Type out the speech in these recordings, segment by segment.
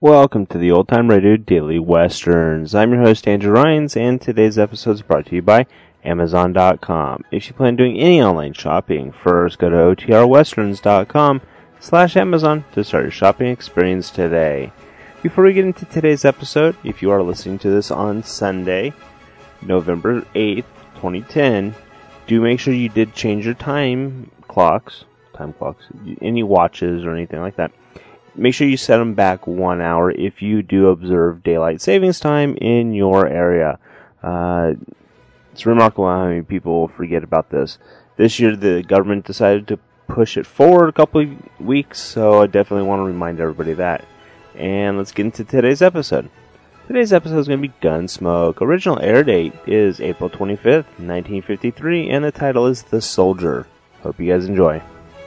Welcome to the Old Time Radio Daily Westerns. I'm your host, Andrew Rhynes, and today's episode is brought to you by Amazon.com. If you plan on doing any online shopping, first go to otrwesterns.com/Amazon to start your shopping experience today. Before we get into today's episode, if you are listening to this on Sunday, November 8th, 2010, do make sure you did change your time clocks, any watches or anything like that. Make sure you set them back 1 hour if you do observe daylight savings time in your area. It's remarkable how many people forget about this. This year, the government decided to push it forward a couple of weeks, so I definitely want to remind everybody of that. And let's get into today's episode. Today's episode is going to be Gunsmoke. Original air date is April 25th, 1953, and the title is The Soldier. Hope you guys enjoy.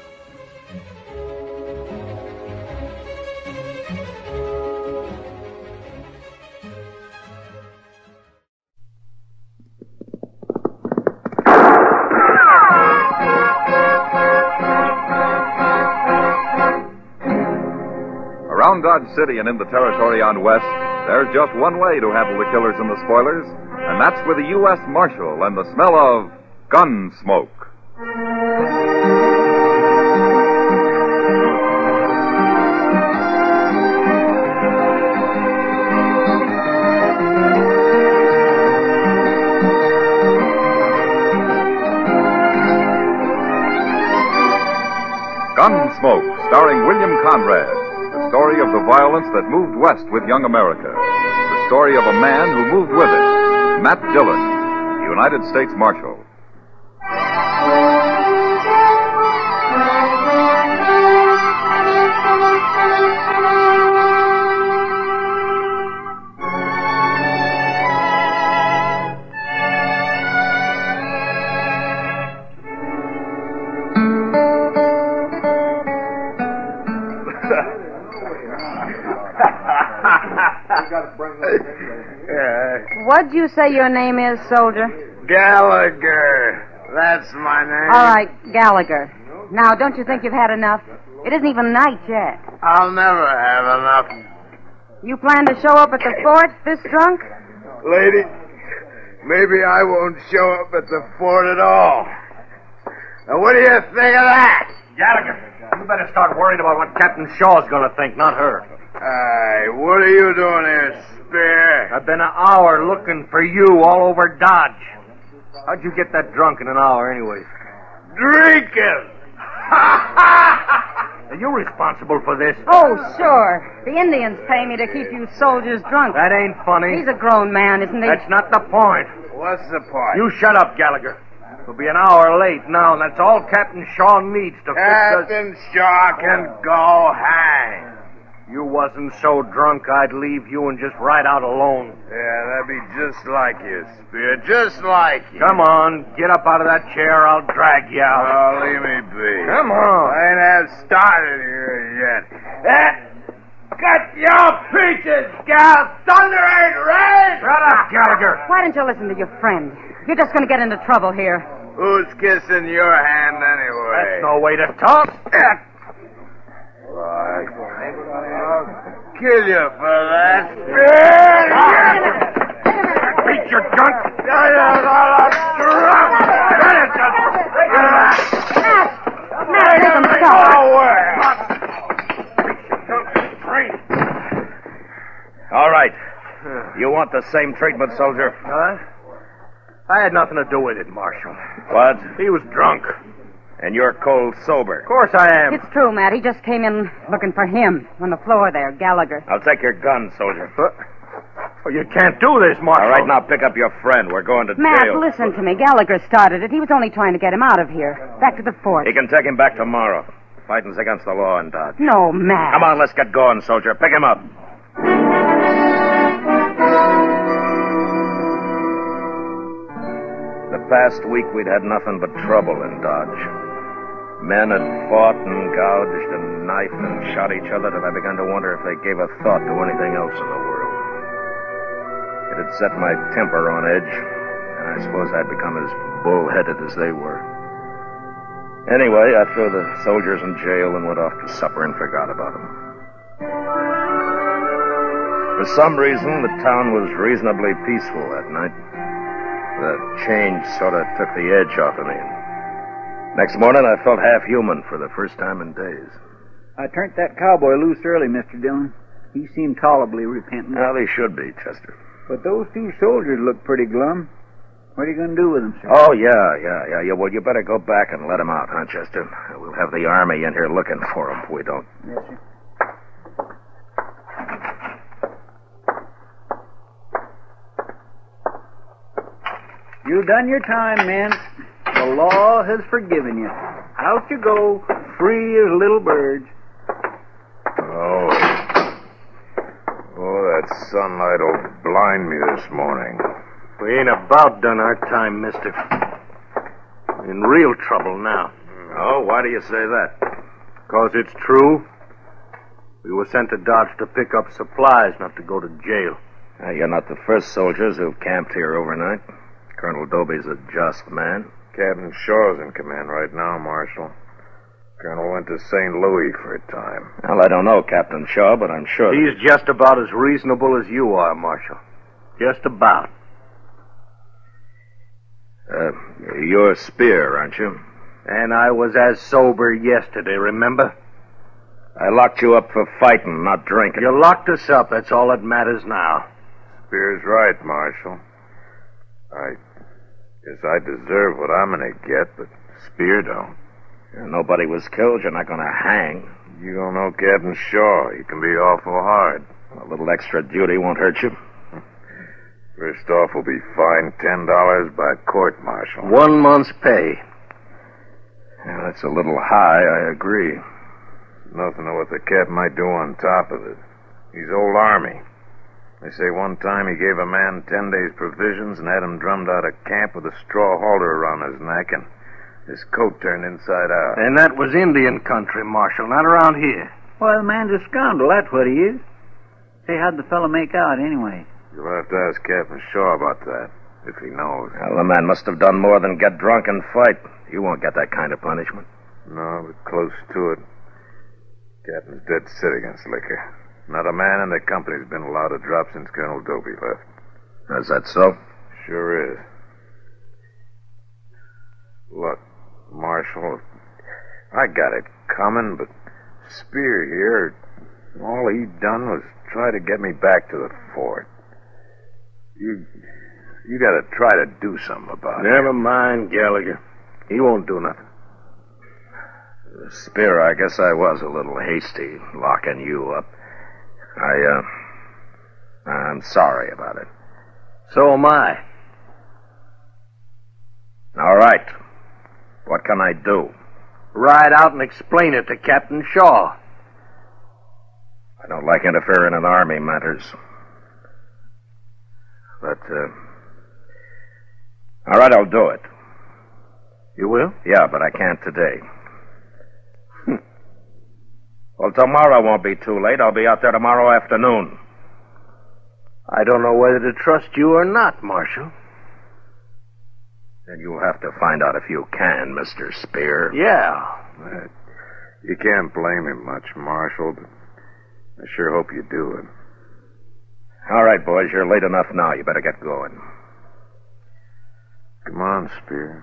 Around Dodge City and in the territory on West, there's just one way to handle the killers and the spoilers, and that's with a U.S. Marshal and the smell of gun smoke. Gunsmoke, starring William Conrad. The story of the violence that moved west with young America. The story of a man who moved with it. Matt Dillon, United States Marshal. What'd you say your name is, soldier? Gallagher. That's my name. All right, Gallagher. Now, don't you think you've had enough? It isn't even night yet. I'll never have enough. You plan to show up at the fort this drunk? Lady, maybe I won't show up at the fort at all. Now, what do you think of that? Gallagher, you better start worrying about what Captain Shaw's going to think, not her. Hey, what are you doing here, Spear? I've been an hour looking for you all over Dodge. How'd you get that drunk in an hour, anyways? Drinking! Are you responsible for this? Oh, sure. The Indians pay me to keep you soldiers drunk. That ain't funny. He's a grown man, isn't he? That's not the point. What's the point? You shut up, Gallagher. We'll be an hour late now, and that's all Captain Shaw needs to fix us. Captain Shaw can go hang. You wasn't so drunk I'd leave you and just ride out alone. Yeah, that'd be just like you, Spear. Just like you. Come on, get up out of that chair. I'll drag you out. Oh, leave me be. Come on. I ain't have started here yet. Cut your peaches, gal. Thunder ain't rain. Shut up, Gallagher. Why don't you listen to your friend? You're just going to get into trouble here. Who's kissing your hand anyway? That's no way to talk. I'll kill you for that. Beat your drunk. Matt, make him stop. All right. You want the same treatment, soldier? Huh? I had nothing to do with it, Marshal. What? He was drunk. And you're cold sober. Of course I am. It's true, Matt. He just came in looking for him on the floor there, Gallagher. I'll take your gun, soldier. Well, you can't do this, Marshal. All right, now pick up your friend. We're going to Matt, jail. listen to me. Gallagher started it. He was only trying to get him out of here. Back to the fort. You can take him back tomorrow. Fighting's against the law in Dodge. No, Matt. Come on, let's get going, soldier. Pick him up. The past week, we'd had nothing but trouble in Dodge. Men had fought and gouged and knifed and shot each other that I began to wonder if they gave a thought to anything else in the world. It had set my temper on edge, and I suppose I'd become as bull-headed as they were. Anyway, I threw the soldiers in jail and went off to supper and forgot about them. For some reason, the town was reasonably peaceful that night. The change sort of took the edge off of me. Next morning, I felt half human for the first time in days. I turned that cowboy loose early, Mr. Dillon. He seemed tolerably repentant. Well, he should be, Chester. But those two soldiers look pretty glum. What are you going to do with them, sir? Oh, yeah. Well, you better go back and let him out, huh, Chester? We'll have the army in here looking for him if we don't. Yes, sir. You've done your time, men. The law has forgiven you. Out you go, free as little birds. Oh, that sunlight will blind me this morning. We ain't about done our time, mister. We're in real trouble now. Oh, why do you say that? 'Cause it's true. We were sent to Dodge to pick up supplies, not to go to jail. You're not the first soldiers who've camped here overnight. Colonel Dobie's a just man. Captain Shaw's in command right now, Marshal. Colonel went to St. Louis for a time. Well, I don't know Captain Shaw, but I'm sure... He's just about as reasonable as you are, Marshal. Just about. You're Spear, aren't you? And I was as sober yesterday, remember? I locked you up for fighting, not drinking. You locked us up, that's all that matters now. Spear's right, Marshal. I guess I deserve what I'm gonna get, but Spear don't. Nobody was killed. You're not going to hang. You don't know Captain Shaw. He can be awful hard. A little extra duty won't hurt you. First off, we'll be fined $10 by court-martial. 1 month's pay. Yeah, that's a little high, I agree. Nothing to what the cap might do on top of it. He's old Army. They say one time he gave a man 10 days' provisions and had him drummed out of camp with a straw halter around his neck and his coat turned inside out. And that was Indian country, Marshal, not around here. Well, the man's a scoundrel, that's what he is. Say, how'd the fellow make out, anyway? You'll have to ask Captain Shaw about that, if he knows. Well, the man must have done more than get drunk and fight. You won't get that kind of punishment. No, but close to it. Captain's dead set against liquor. Not a man in the company's been allowed to drop since Colonel Dobie left. Is that so? Sure is. Look, Marshal, I got it coming, but Spear here, all he done was try to get me back to the fort. You gotta try to do something about it. Never mind, Gallagher. He won't do nothing. Spear, I guess I was a little hasty locking you up. I'm sorry about it. So am I. All right. What can I do? Ride out and explain it to Captain Shaw. I don't like interfering in Army matters. But, all right, I'll do it. You will? Yeah, but I can't today. Well, tomorrow won't be too late. I'll be out there tomorrow afternoon. I don't know whether to trust you or not, Marshal. Then you'll have to find out if you can, Mr. Spear. Yeah. You can't blame him much, Marshal, but I sure hope you do it. All right, boys, you're late enough now. You better get going. Come on, Spear.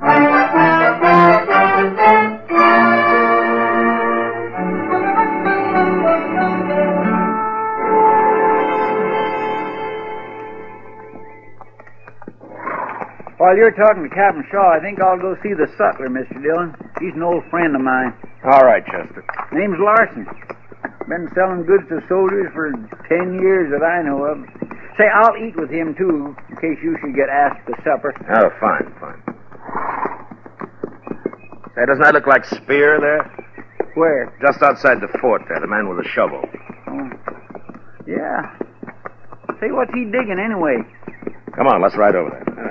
While you're talking to Captain Shaw, I think I'll go see the sutler, Mr. Dillon. He's an old friend of mine. All right, Chester. Name's Larson. Been selling goods to soldiers for 10 years that I know of. Say, I'll eat with him, too, in case you should get asked to supper. Oh, fine. Hey, doesn't that look like Spear there? Where? Just outside the fort there, the man with the shovel. Oh, yeah. Say, what's he digging anyway? Come on, let's ride over there.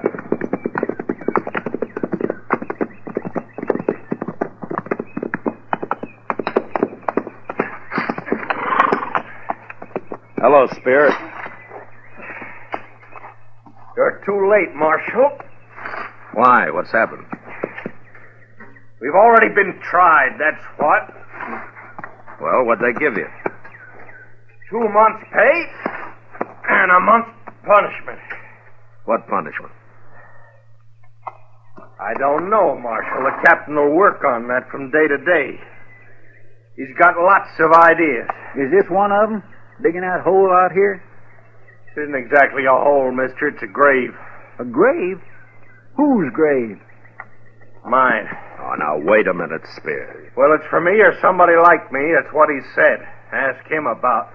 Hello, Spear. You're too late, Marshal. Why? What's happened? We've already been tried, that's what. Well, what'd they give you? 2 months' pay a month's punishment. What punishment? I don't know, Marshal. The captain will work on that from day to day. He's got lots of ideas. Is this one of them? Digging that hole out here? It isn't exactly a hole, mister. It's a grave. A grave? Whose grave? Mine. Oh, now, wait a minute, Spear. Well, it's for me or somebody like me. That's what he said. Ask him about.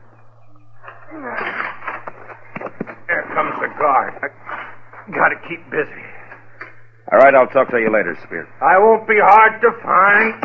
There comes the guard. I gotta keep busy. All right, I'll talk to you later, Spear. I won't be hard to find.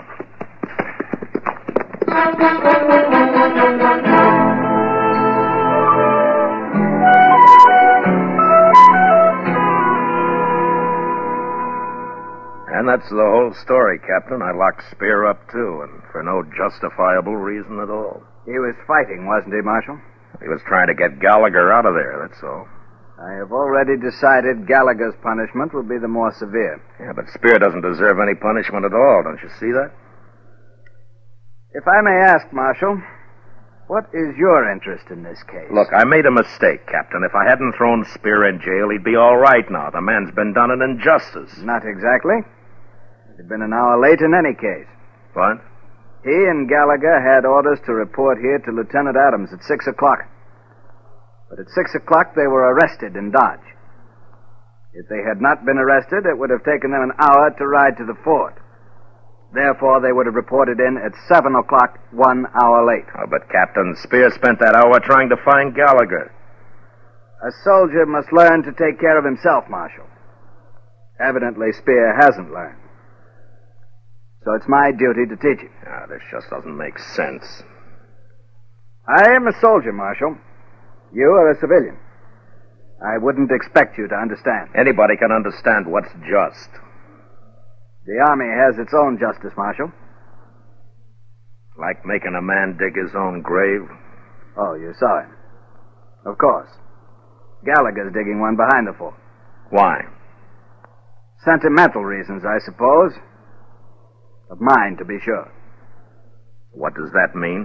And that's the whole story, Captain. I locked Spear up, too, and for no justifiable reason at all. He was fighting, wasn't he, Marshal? He was trying to get Gallagher out of there, that's all. I have already decided Gallagher's punishment will be the more severe. Yeah, but Spear doesn't deserve any punishment at all. Don't you see that? If I may ask, Marshal, what is your interest in this case? Look, I made a mistake, Captain. If I hadn't thrown Spear in jail, he'd be all right now. The man's been done an injustice. Not exactly. He'd been an hour late in any case. What? He and Gallagher had orders to report here to Lieutenant Adams at 6 o'clock. But at 6 o'clock, they were arrested in Dodge. If they had not been arrested, it would have taken them an hour to ride to the fort. Therefore, they would have reported in at 7 o'clock, 1 hour late. Oh, but Captain, Spear spent that hour trying to find Gallagher. A soldier must learn to take care of himself, Marshal. Evidently, Spear hasn't learned. So it's my duty to teach him. Ah, this just doesn't make sense. I am a soldier, Marshal. You are a civilian. I wouldn't expect you to understand. Anybody can understand what's just. The Army has its own justice, Marshal. Like making a man dig his own grave? Oh, you saw him. Of course. Gallagher's digging one behind the fort. Why? Sentimental reasons, I suppose. Of mine, to be sure. What does that mean?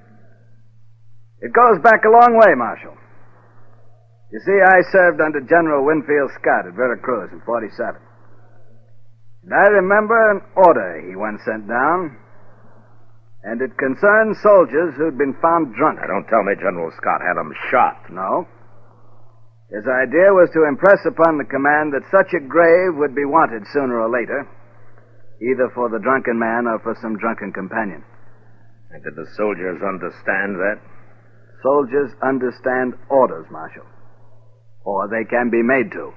It goes back a long way, Marshal. You see, I served under General Winfield Scott at Veracruz in 47. And I remember an order he once sent down, and it concerned soldiers who'd been found drunk. Now, don't tell me General Scott had them shot. No. His idea was to impress upon the command that such a grave would be wanted sooner or later, either for the drunken man or for some drunken companion. And did the soldiers understand that? Soldiers understand orders, Marshal. Or they can be made to.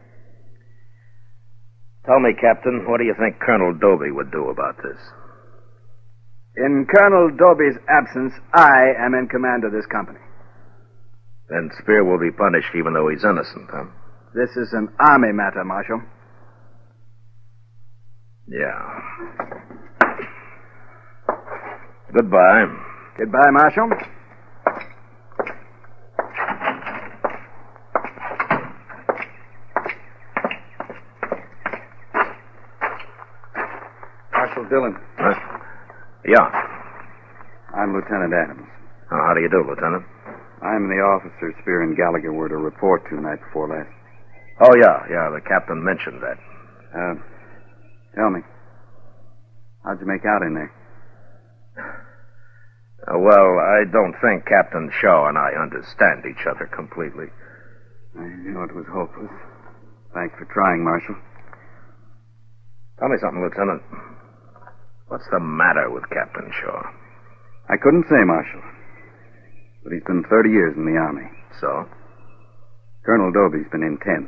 Tell me, Captain, what do you think Colonel Doby would do about this? In Colonel Doby's absence, I am in command of this company. Then Spear will be punished even though he's innocent, huh? This is an Army matter, Marshal. Yeah. Goodbye. Goodbye, Marshal. Marshal Dillon. Huh? Yeah. I'm Lieutenant Adams. How do you do, Lieutenant? I'm the officer Spear and Gallagher were to report to night before last. Oh, yeah, the captain mentioned that. Tell me, how'd you make out in there? Well, I don't think Captain Shaw and I understand each other completely. I knew it was hopeless. Thanks for trying, Marshal. Tell me something, Lieutenant. What's the matter with Captain Shaw? I couldn't say, Marshal. But he's been 30 years in the Army. So? Colonel Doby's been in 10.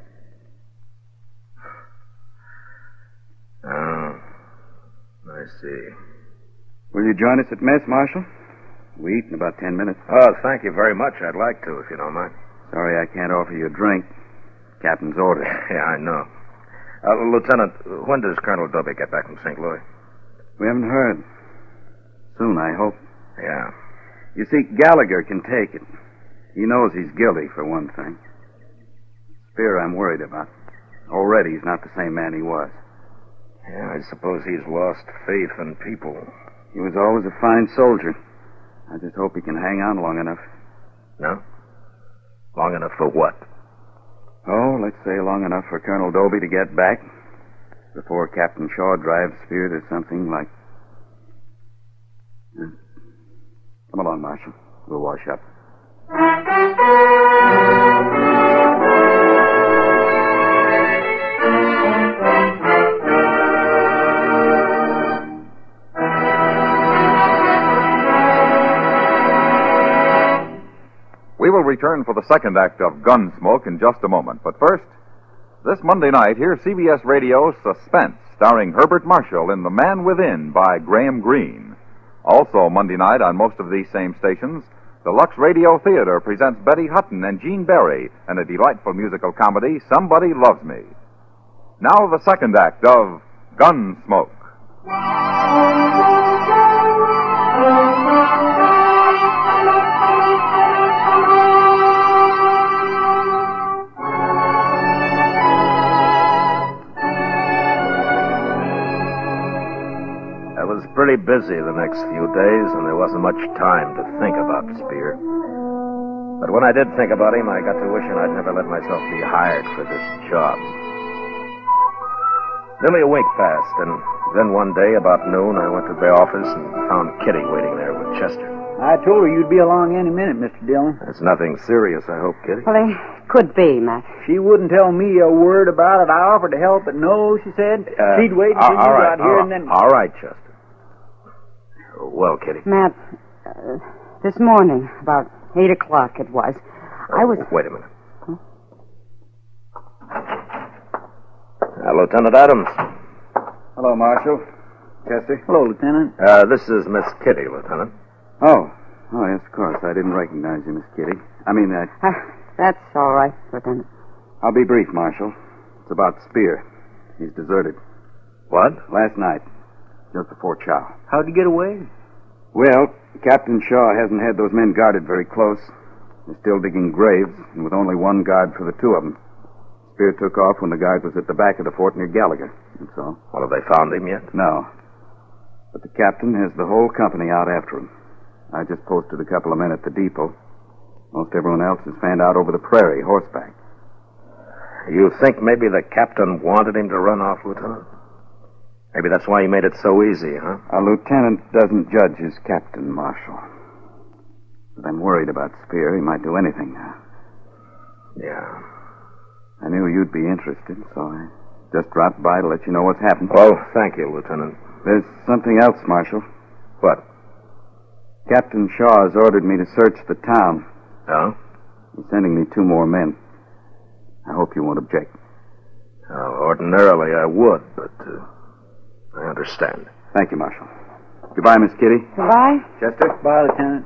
Oh, I see. Will you join us at mess, Marshal? We eat in about 10 minutes. Oh, thank you very much. I'd like to, if you don't mind. Sorry I can't offer you a drink. Captain's orders. Yeah, I know. Lieutenant, when does Colonel Doby get back from St. Louis? We haven't heard. Soon, I hope. Yeah. You see, Gallagher can take it. He knows he's guilty, for one thing. Spear, I'm worried about. Already, he's not the same man he was. Yeah, I suppose he's lost faith in people. He was always a fine soldier. I just hope he can hang on long enough. No? Long enough for what? Oh, let's say long enough for Colonel Doby to get back before Captain Shaw drives Spear to something like... Come along, Marshal. We'll wash up. We will return for the second act of Gunsmoke in just a moment. But first, this Monday night, hear CBS Radio's Suspense, starring Herbert Marshall in The Man Within by Graham Greene. Also Monday night on most of these same stations, the Lux Radio Theater presents Betty Hutton and Gene Barry in a delightful musical comedy, Somebody Loves Me. Now the second act of Gunsmoke. I was pretty busy the next few days, and there wasn't much time to think about Spear. But when I did think about him, I got to wishing I'd never let myself be hired for this job. Nearly a week passed, and then one day, about noon, I went to the office and found Kitty waiting there with Chester. I told her you'd be along any minute, Mr. Dillon. It's nothing serious, I hope, Kitty. Well, it could be, Matt. She wouldn't tell me a word about it. I offered to help, but no, she said. She'd wait until you got here and then... All right, Chester. Well, Kitty. Matt, this morning, about 8 o'clock it was, I was... Wait a minute. Lieutenant Adams. Hello, Marshal. Chester? Hello, Lieutenant. This is Miss Kitty, Lieutenant. Oh, yes, of course. I didn't recognize you, Miss Kitty. That's all right, Lieutenant. I'll be brief, Marshal. It's about Spear. He's deserted. What? Last night, just before chow. How'd you get away? Well, Captain Shaw hasn't had those men guarded very close. They're still digging graves, and with only one guard for the two of them. Spear took off when the guard was at the back of the fort near Gallagher. That's all. Well, have they found him yet? No. But the captain has the whole company out after him. I just posted a couple of men at the depot. Most everyone else is fanned out over the prairie, horseback. You think maybe the captain wanted him to run off, Lieutenant? Maybe that's why he made it so easy, huh? A lieutenant doesn't judge his captain, Marshal. But I'm worried about Spear. He might do anything now. Yeah. I knew you'd be interested, so I just dropped by to let you know what's happened. Well, thank you, Lieutenant. There's something else, Marshal. What? Captain Shaw has ordered me to search the town. Oh? He's sending me 2 more men. I hope you won't object. Ordinarily I would, but I understand. Thank you, Marshal. Goodbye, Miss Kitty. Goodbye. Chester? Bye, Lieutenant.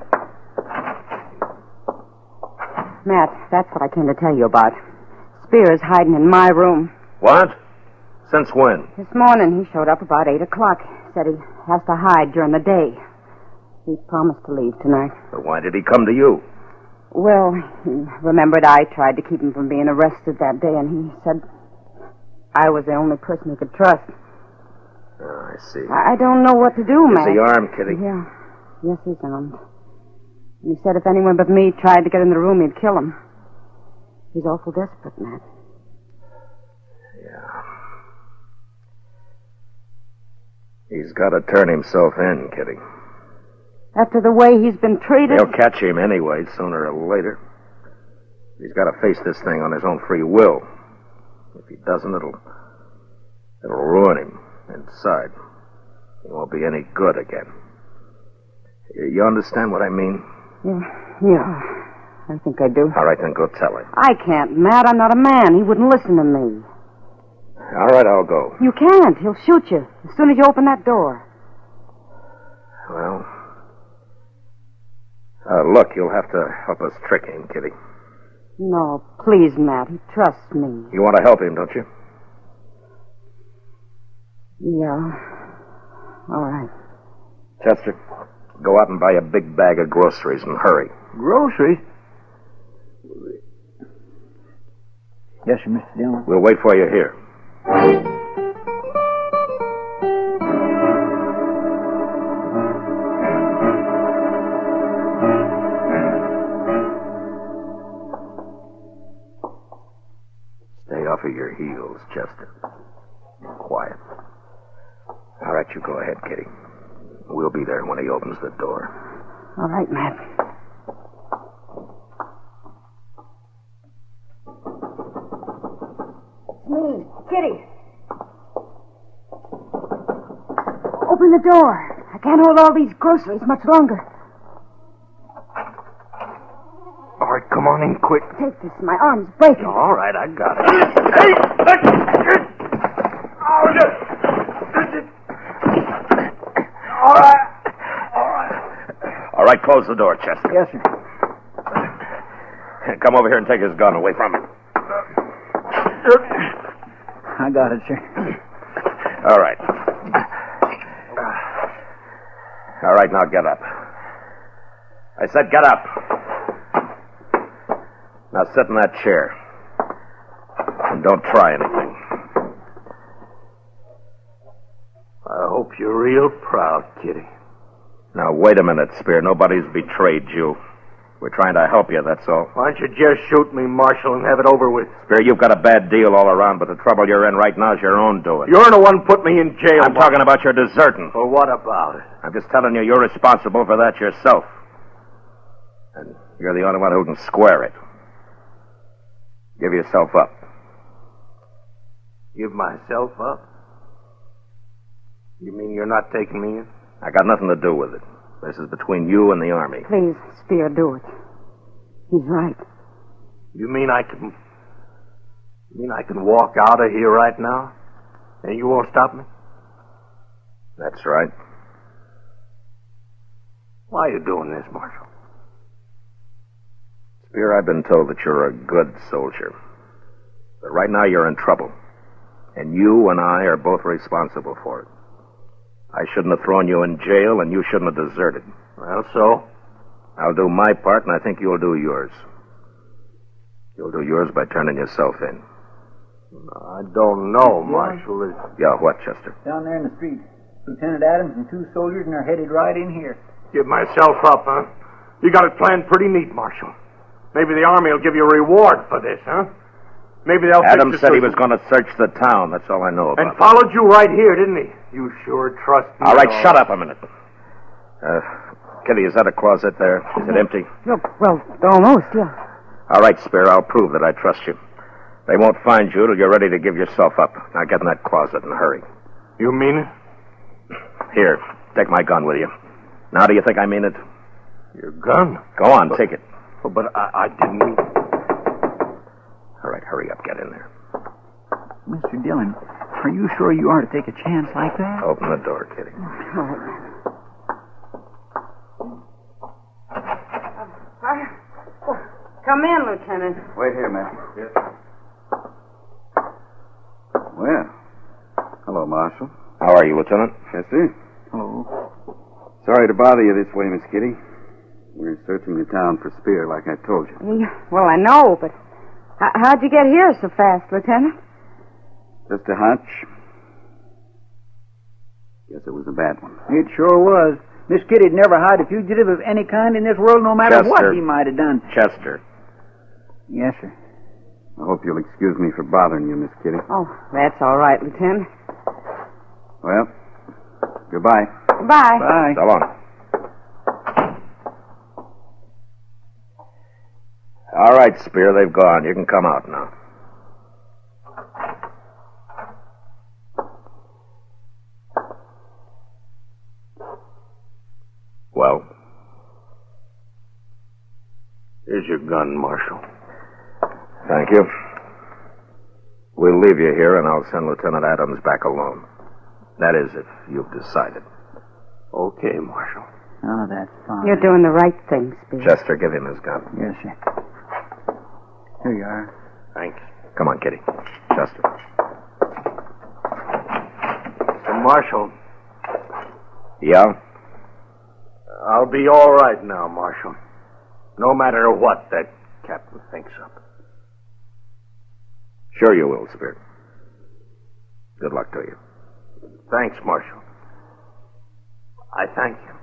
Matt, that's what I came to tell you about. Spear is hiding in my room. What? Since when? This morning he showed up about 8 o'clock. Said he has to hide during the day. He promised to leave tonight. But why did he come to you? Well, he remembered I tried to keep him from being arrested that day, and he said I was the only person he could trust. Oh, I see. I don't know what to do, Matt. Is he armed, Kitty? Yeah. Yes, he's armed. And he said if anyone but me tried to get in the room, he'd kill him. He's awful desperate, Matt. Yeah. He's got to turn himself in, Kitty. After the way he's been treated... They'll catch him anyway, sooner or later. He's got to face this thing on his own free will. If he doesn't, it'll ruin him inside. He won't be any good again. You understand what I mean? Yeah, I think I do. All right, then go tell him. I can't, Matt. I'm not a man. He wouldn't listen to me. All right, I'll go. You can't. He'll shoot you as soon as you open that door. Well, look, you'll have to help us trick him, Kitty. No, please, Matt. He trusts me. You want to help him, don't you? Yeah. All right. Chester, go out and buy a big bag of groceries and hurry. Groceries? Yes, sir, Mr. Dillon. We'll wait for you here. off of your heels, Chester. Quiet. All right, you go ahead, Kitty. We'll be there when he opens the door. All right, Matt. It's me, Kitty. Open the door. I can't hold all these groceries much longer. All right, come on in quick. Take this. My arm's breaking. All right, I got it. Hey! All right. All right, close the door, Chester. Yes, sir. Come over here and take his gun away from him. I got it, sir. All right. All right, now get up. I said get up. Now sit in that chair. And don't try anything. I hope you're real proud, Kitty. Now, wait a minute, Spear. Nobody's betrayed you. We're trying to help you, that's all. Why don't you just shoot me, Marshal, and have it over with? Spear, you've got a bad deal all around, but the trouble you're in right now is your own doing. You're the one put me in jail. I'm talking about your deserting. Well, what about it? I'm just telling you, you're responsible for that yourself. And you're the only one who can square it. Give yourself up. Give myself up? You mean you're not taking me in? I got nothing to do with it. This is between you and the Army. Please, Spear, do it. He's right. You mean I can walk out of here right now? And you won't stop me? That's right. Why are you doing this, Marshal? Spear, I've been told that you're a good soldier. But right now you're in trouble. And you and I are both responsible for it. I shouldn't have thrown you in jail, and you shouldn't have deserted. Well, so? I'll do my part, and I think you'll do yours. You'll do yours by turning yourself in. I don't know, Marshal. Yeah, what, Chester? Down there in the street. Lieutenant Adams and 2 soldiers, and they're headed right in here. Give myself up, huh? You got it planned pretty neat, Marshal. Maybe the Army will give you a reward for this, huh? Maybe they'll Adams said he was going to search the town. That's all I know about. And followed you right here, didn't he? You sure trust me. All right, shut up a minute. Kitty, is that a closet there? Is it empty? Look, well, almost, yeah. All right, Spear, I'll prove that I trust you. They won't find you till you're ready to give yourself up. Now get in that closet and hurry. You mean it? Here, take my gun with you. Now do you think I mean it? Your gun? Go on, take it. Oh, but I didn't mean... All right, hurry up, get in there. Mr. Dillon, are you sure you are to take a chance like that? Open the door, Kitty. Come in, Lieutenant. Wait here, man. Yes. Well, hello, Marshal. How are you, Lieutenant? Yes, sir. Hello. Sorry to bother you this way, Miss Kitty. We're searching the town for Spear, like I told you. Well, I know, but how'd you get here so fast, Lieutenant? Just a hunch. Guess it was a bad one. It sure was. Miss Kitty'd never hide a fugitive of any kind in this world, no matter what he might have done. Chester. Yes, sir. I hope you'll excuse me for bothering you, Miss Kitty. Oh, that's all right, Lieutenant. Well, goodbye. Goodbye. Bye. So long. All right, Spear, they've gone. You can come out now. Well? Here's your gun, Marshal. Thank you. We'll leave you here, and I'll send Lieutenant Adams back alone. That is, if you've decided. Okay, Marshal. Oh, that's fine. You're doing the right thing, Spear. Chester, give him his gun. Yes, sir. Here you are. Thanks. Come on, Kitty. Chester. So, Marshal. Yeah? I'll be all right now, Marshal. No matter what that captain thinks of. Sure you will, Spear. Good luck to you. Thanks, Marshal. I thank you.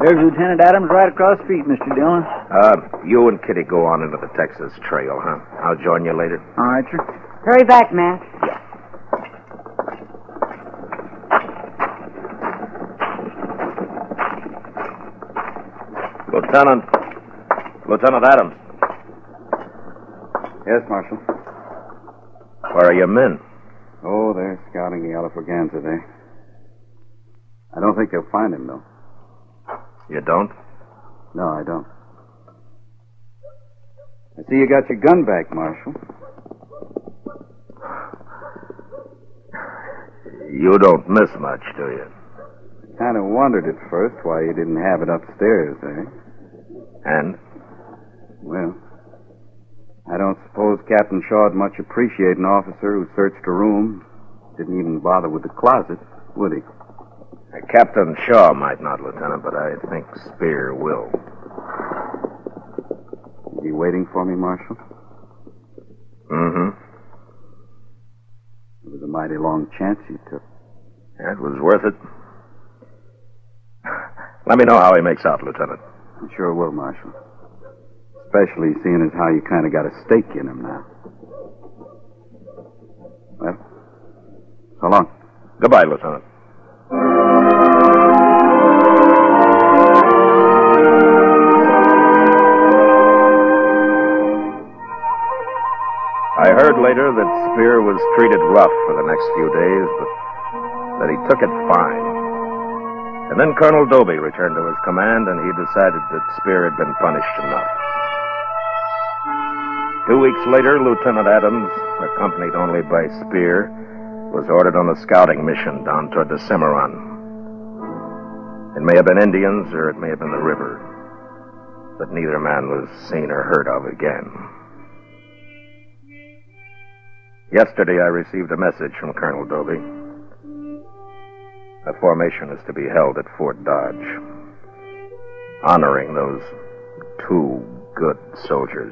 There's Lieutenant Adams right across the street, Mr. Dillon. You and Kitty go on into the Texas Trail, huh? I'll join you later. All right, sir. Hurry back, Matt. Lieutenant Adams. Yes, Marshal. Where are your men? Oh, they're scouting the Alafraganza there. I don't think they'll find him, though. You don't? No, I don't. I see you got your gun back, Marshal. You don't miss much, do you? Kind of wondered at first why you didn't have it upstairs there. And? Well, I don't suppose Captain Shaw'd much appreciate an officer who searched a room, didn't even bother with the closet, would he? Captain Shaw might not, Lieutenant, but I think Spear will. Is he waiting for me, Marshal? Mm-hmm. It was a mighty long chance you took. Yeah, it was worth it. Let me know how he makes out, Lieutenant. I sure will, Marshal. Especially seeing as how you kind of got a stake in him now. Well, so long. Goodbye, Lieutenant. I heard later that Spear was treated rough for the next few days, but that he took it fine. And then Colonel Doby returned to his command, and he decided that Spear had been punished enough. 2 weeks later, Lieutenant Adams, accompanied only by Spear, was ordered on a scouting mission down toward the Cimarron. It may have been Indians, or it may have been the river, but neither man was seen or heard of again. Yesterday, I received a message from Colonel Doby. A formation is to be held at Fort Dodge, honoring those 2 good soldiers.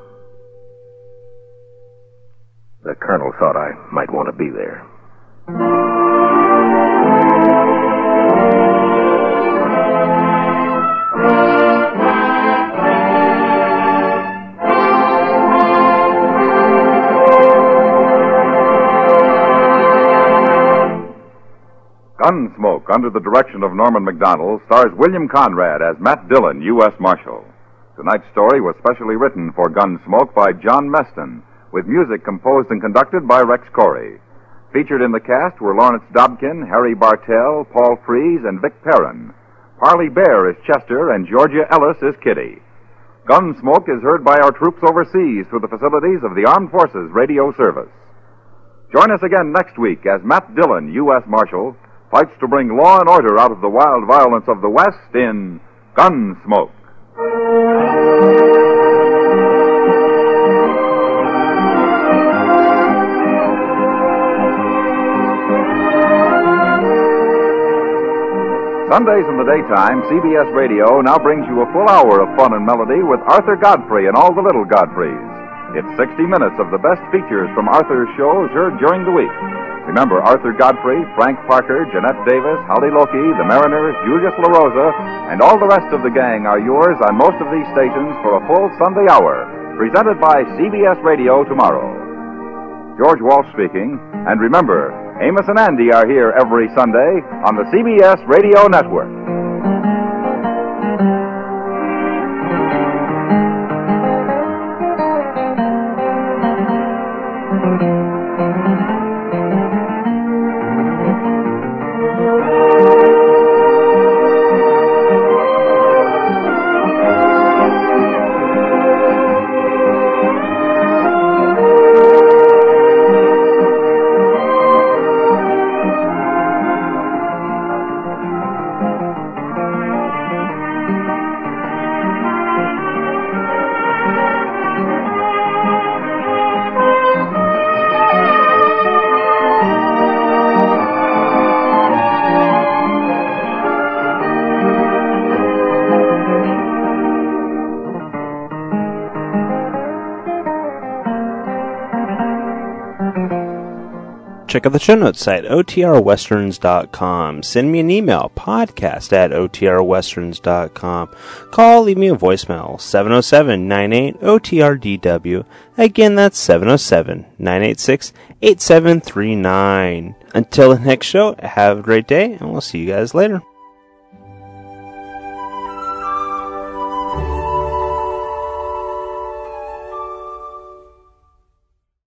The colonel thought I might want to be there. Gunsmoke, under the direction of Norman MacDonald, stars William Conrad as Matt Dillon, U.S. Marshal. Tonight's story was specially written for Gunsmoke by John Meston, with music composed and conducted by Rex Corey. Featured in the cast were Lawrence Dobkin, Harry Bartell, Paul Frees, and Vic Perrin. Parley Bear is Chester, and Georgia Ellis is Kitty. Gunsmoke is heard by our troops overseas through the facilities of the Armed Forces Radio Service. Join us again next week as Matt Dillon, U.S. Marshal, fights to bring law and order out of the wild violence of the West in Gunsmoke. Sundays in the daytime, CBS Radio now brings you a full hour of fun and melody with Arthur Godfrey and all the little Godfreys. It's 60 minutes of the best features from Arthur's shows heard during the week. Remember, Arthur Godfrey, Frank Parker, Jeanette Davis, Holly Loki, the Mariners, Julius LaRosa, and all the rest of the gang are yours on most of these stations for a full Sunday hour, presented by CBS Radio tomorrow. George Walsh speaking, and remember, Amos and Andy are here every Sunday on the CBS Radio Network. Check out the show notes site, otrwesterns.com. Send me an email, podcast@otrwesterns.com. Call, leave me a voicemail, 707-98-OTRDW. Again, that's 707-986-8739. Until the next show, have a great day, and we'll see you guys later.